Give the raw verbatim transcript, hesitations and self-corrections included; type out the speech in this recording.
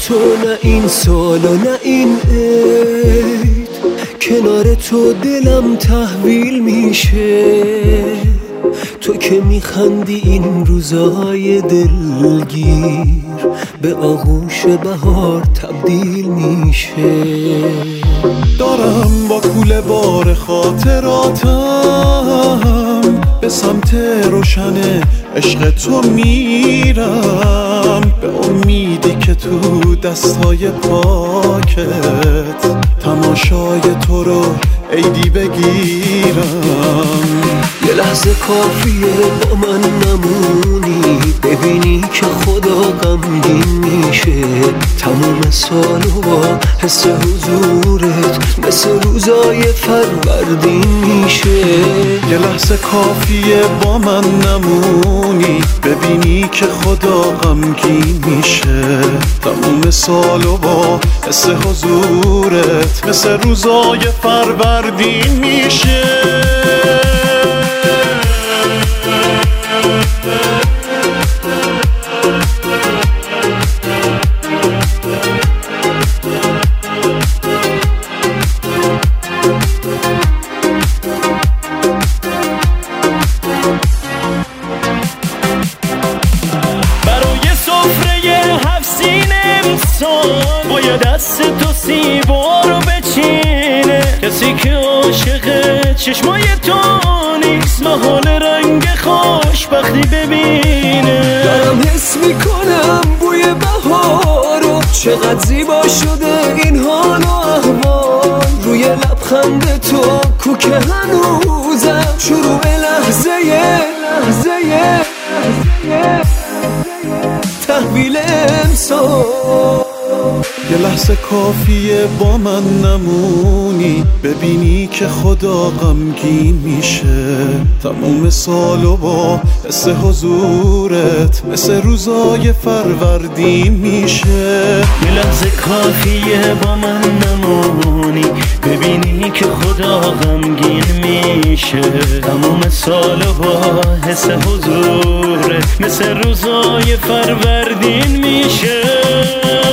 تو نه این سال و نه این عید، کنار تو دلم تحویل میشه. تو که میخندی این روزای دلگیر به آغوش بهار تبدیل میشه. دارم با کوله بار خاطراتم به سمت روشن عشق تو میرم، به امیدی که تو دستای پاکت تماشای تو رو عیدی بگیرم. یه لحظه کافیه با من نمونی، ببینی که خدا غمگین میشه. تموم سالو با حس حضورت مثل روزای فروردین میشه. یه لحظه کافیه با من نمونی، ببینی که خدا غمگین میشه. تموم سالو با حس حضورت مثل روزای فروردین میشه. باید دست تو سیبا رو بچینه، کسی که عاشق چشمای تو نیست محال رنگ خوشبختی ببینه. دارم حس میکنم بوی بهارو، چقدر زیبا شده این حال و احوال. روی لبخند تو کوک هنوزم شروع لحظه لحظه تحویل امسال. یه لحظه کافیه با من نمونی، ببینی که خدا غمگین میشه. تموم سالو با حس حضورت مثل روزای فروردین میشه. یه لحظه کافیه با من نمونی، ببینی که خدا غمگین میشه. تموم سالو با حس حضورت مثل روزای فروردین میشه.